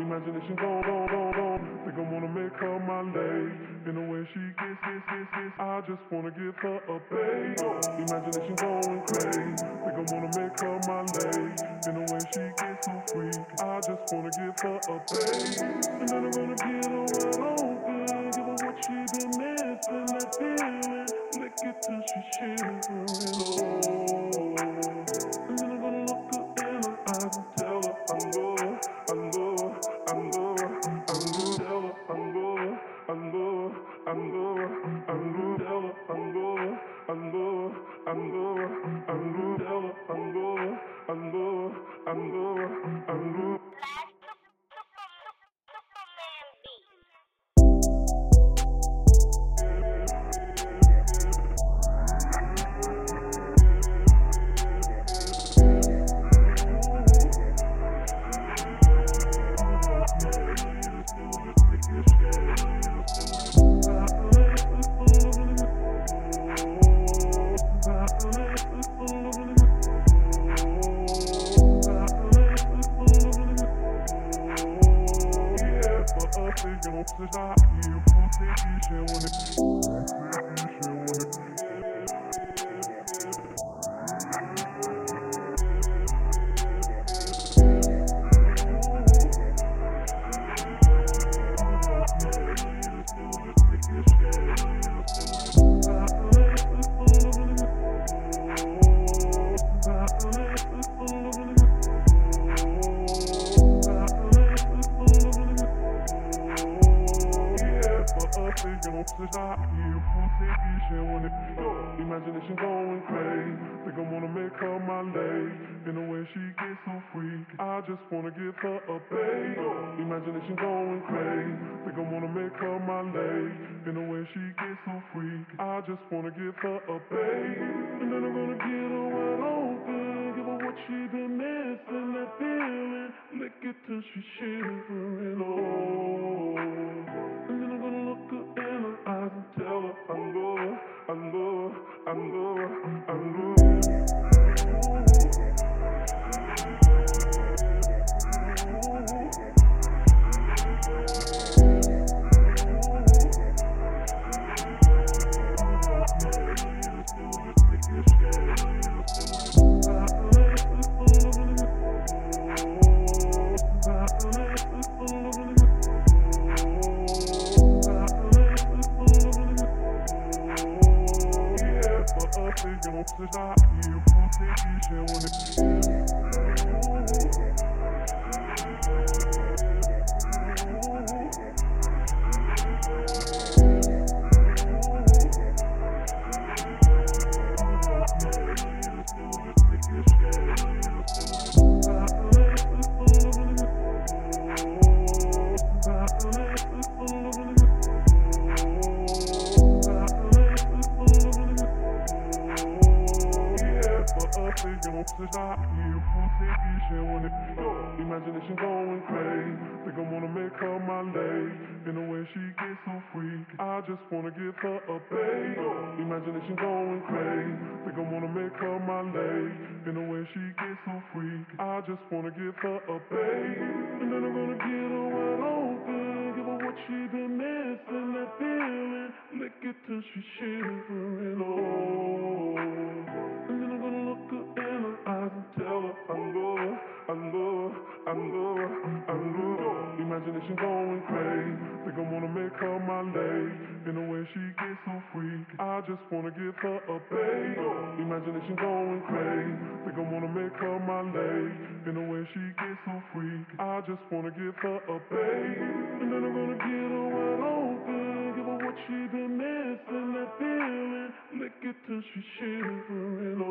Imagination gone. Think I wanna make her my lady. In the way she gets, I just wanna give her a baby. Imagination going crazy. Think I wanna make her my lady. In the way she gets so free, I just wanna give her a baby. And then I'm gonna get her wet open, give her what she been missing, that feeling. Lick it till she shivering. Oh. And then I'm gonna look her in her eyes and tell her I love her, I love her, I love her, I love her. Tell her I love her, I love her, I love her, I love her. Tell her I love her, I love her, I love her, I love her. Tell her I love her, I love her, I love her, I love her. Imagination going crazy. Think I wanna make her my lady. In the way she gets so free, I just wanna give her a baby. Imagination going crazy. Think I wanna make her my lady. In the way she gets so free, I just wanna give her a baby. And then I'm gonna get her wet open, give her what she been missing, that feeling. Lick it till she shivering. Oh. And then I'm gonna look her in her eyes and tell her I love her, I love her, I love her, I love her. Imagination going crazy. Think I wanna make her my lady. In the way she gets so free, I just wanna give her a baby. Imagination going crazy. Think I wanna make her my lady. In the way she gets so free, I just wanna give her a baby. And then I'm gonna get her wet open, give her what she been missing, that feeling. Lick it till she shivering. Oh. And then I'm gonna look her in her eyes and tell her I love her, I love her, I love her, I love her. Imagination going crazy. Think I wanna make her my lady. In the way she gets so free, I just wanna give her a baby. Imagination going crazy. Think I wanna make her my lady. In the way she gets so free, I just wanna give her a baby. And then I'm gonna get her wet open, give her what she been missing, that feeling. Lick it till she shivering.